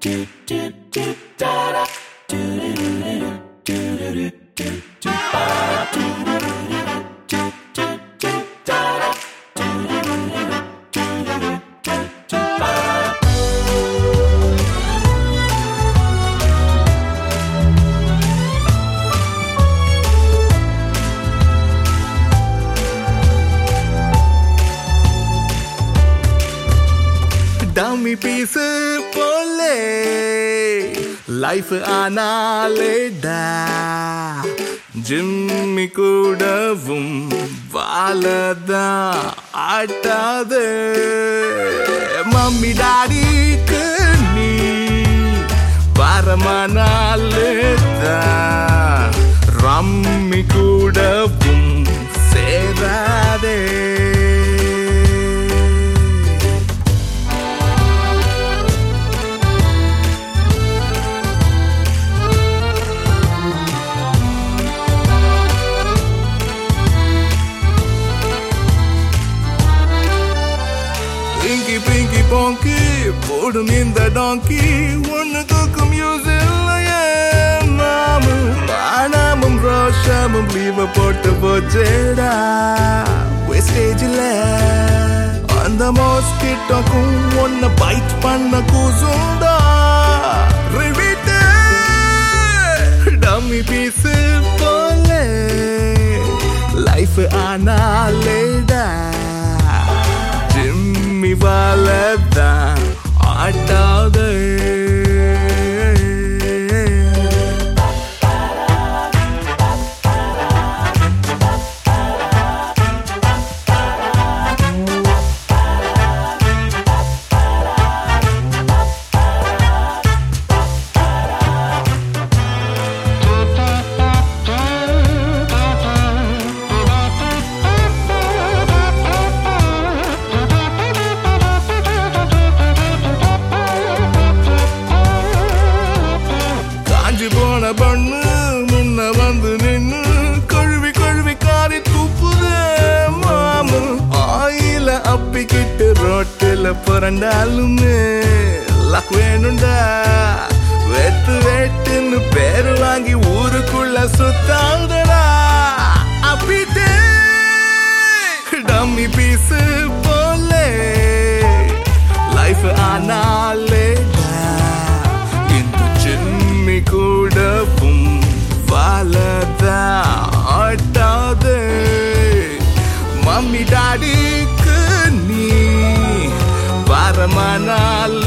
Dummy piece pole life analeda Jimmy kudavum valada aatade mummy daddy kunni paramanaleda rammi kudavum serade Pinky Ponky, போடும் இந்த டாங்கி ஒன்னுக்கு muse இல்லையே மாமு ஆனாமும் ரோஷமும் லீவ போட்டு போச்சேடா வேஸ்டேஜில் அந்த மோஸ்கிட்டோக்கும் ஒன்ன பைட் பண்ண கூசுண்டா ரிவிட்டு டம்மி பீஸ் போல லைஃப் ஆனாலேடா Jimmy valada aatade பண்ணு முன்ன வந்து நின்னு கழுவி கழுவி காரி தூப்புதே மாமு ஆயில அப்பிக்கிட்டு ரோட்டில புரண்டாலுமே லக் வேணுண்டா வெட்டு வெட்டுன்னு பேரு வாங்கி ஊருக்குள்ள சுத்தாதடா அப்பிட்டே டம்மி பீஸ் போல லைஃப் ஆனாலே கூடவும் வாழதா ஆட்டாதே மம்மி டாடிக்கு நீ வரமானால்